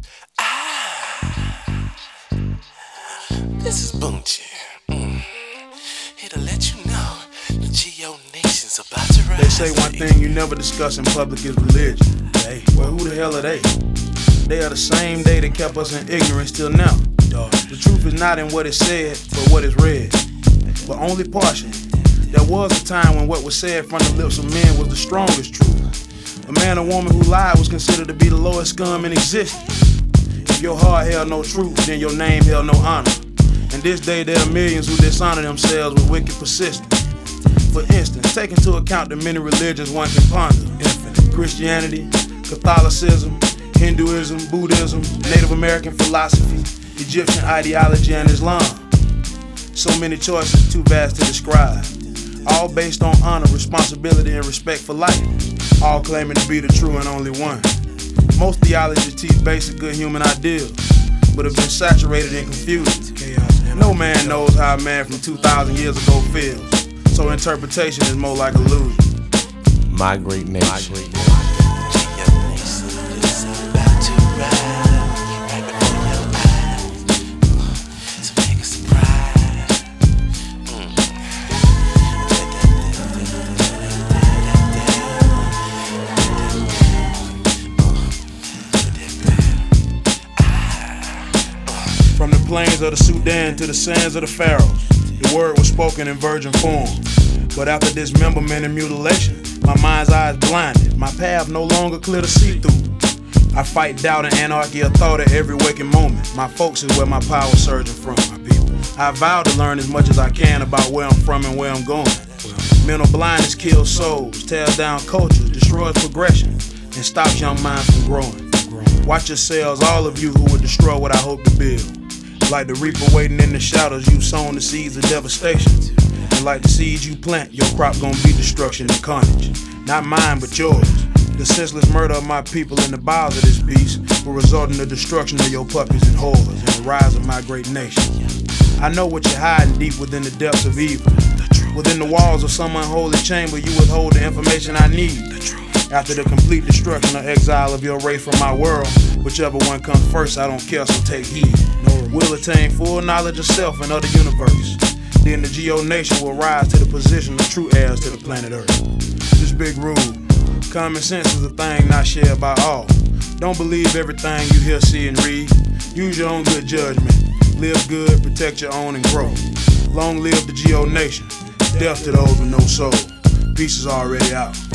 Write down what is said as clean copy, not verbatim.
This is Boonchi. Here to let you know the Geo Nation's about to rise. They say one thing you never discuss in public is religion. Well, who the hell are they? They are the same they that kept us in ignorance till now. The truth is not in what is said, but what is read. But only partially. There was a time when what was said from the lips of men was the strongest truth. A man or woman who lied was considered to be the lowest scum in existence. If your heart held no truth, then your name held no honor. And this day there are millions who dishonor themselves with wicked persistence. For instance, take into account the many religions one can ponder. Christianity, Catholicism, Hinduism, Buddhism, Native American philosophy, Egyptian ideology, and Islam. So many choices, too vast to describe. All based on honor, responsibility, and respect for life. All claiming to be the true and only one. Most theologies teach basic good human ideals, but have been saturated and confused. No man knows how a man from 2,000 years ago feels, so interpretation is more like illusion. My Great Nation. From the plains of the Sudan to the sands of the Pharaohs, the word was spoken in virgin form. But after dismemberment and mutilation, my mind's eyes blinded, my path no longer clear to see through. I fight doubt and anarchy of thought at every waking moment. My folks is where my power surging from, my people. I vow to learn as much as I can about where I'm from and where I'm going. Mental blindness kills souls, tears down cultures, destroys progression, and stops young minds from growing. Watch yourselves, all of you who would destroy what I hope to build. Like the reaper waiting in the shadows, you sown the seeds of devastation. And like the seeds you plant, your crop gonna be destruction and carnage. Not mine, but yours. The senseless murder of my people in the bowels of this beast will result in the destruction of your puppies and whores and the rise of my great nation. I know what you're hiding deep within the depths of evil. Within the walls of some unholy chamber, you withhold the information I need. After the complete destruction or exile of your race from my world, whichever one comes first, I don't care, so take heed. We'll attain full knowledge of self and of the universe. Then the Geo Nation will rise to the position of true heirs to the planet Earth. This big rule, common sense is a thing not shared by all. Don't believe everything you hear, see, and read. Use your own good judgment. Live good, protect your own, and grow. Long live the Geo Nation. Death to those with no soul. Peace is already out.